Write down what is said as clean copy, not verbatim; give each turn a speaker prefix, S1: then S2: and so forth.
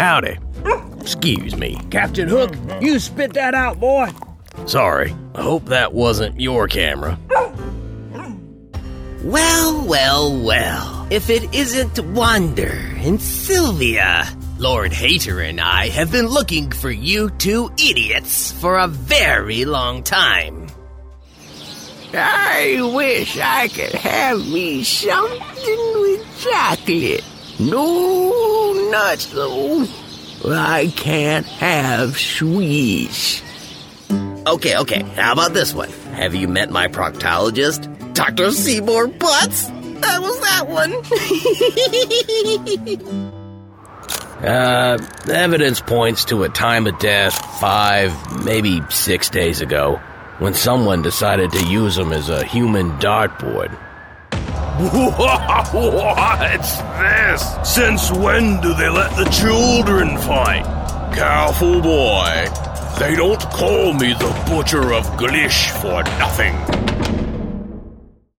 S1: Howdy. Excuse me.
S2: Captain Hook, you spit that out, boy.
S1: Sorry. I hope that wasn't your camera.
S3: Well. If it isn't Wander and Sylvia, Lord Hater and I have been looking for you two idiots for a very long time.
S4: I wish I could have me something with chocolate. No nuts, though. I can't have sweets.
S3: Okay, how about this one? Have you met my proctologist, Dr. Seymour Butts? That was that one.
S1: Evidence points to a time of death 5, maybe 6 days ago, when someone decided to use them as a human dartboard.
S5: What's this? Since when do they let the children fight? Careful, boy. They don't call me the Butcher of Glish for nothing.